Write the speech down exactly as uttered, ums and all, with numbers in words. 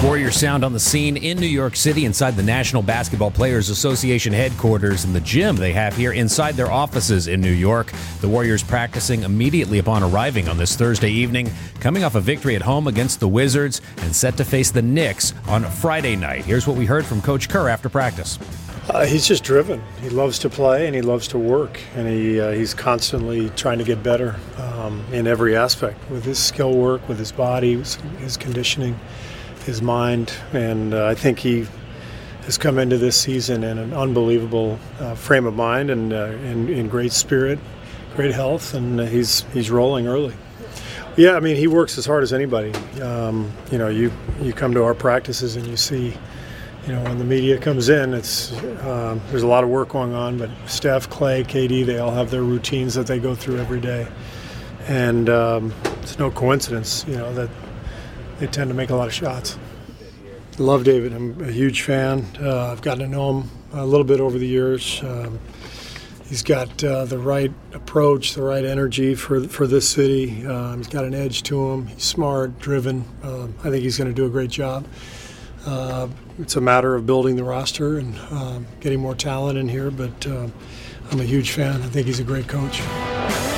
Warriors sound on the scene in New York City inside the National Basketball Players Association headquarters and the gym they have here inside their offices in New York. The Warriors practicing immediately upon arriving on this Thursday evening, coming off a victory at home against the Wizards and set to face the Knicks on Friday night. Here's what we heard from Coach Kerr after practice. Uh, he's just driven. He loves to play and he loves to work, and he uh, he's constantly trying to get better um, in every aspect with his skill work, with his body, his conditioning, his mind, and uh, I think he has come into this season in an unbelievable uh, frame of mind and uh, in, in great spirit, great health, and uh, he's he's rolling early. Yeah, I mean, he works as hard as anybody. Um, you know, you you come to our practices and you see, you know, when the media comes in, it's um, there's a lot of work going on, but Steph, Clay, K D, they all have their routines that they go through every day, and um, it's no coincidence, you know, that they tend to make a lot of shots. I love David. I'm a huge fan. Uh, I've gotten to know him a little bit over the years. Um, he's got uh, the right approach, the right energy for for this city. Um, he's got an edge to him. He's smart, driven. Um, I think he's going to do a great job. Uh, it's a matter of building the roster and um, getting more talent in here, but uh, I'm a huge fan. I think he's a great coach.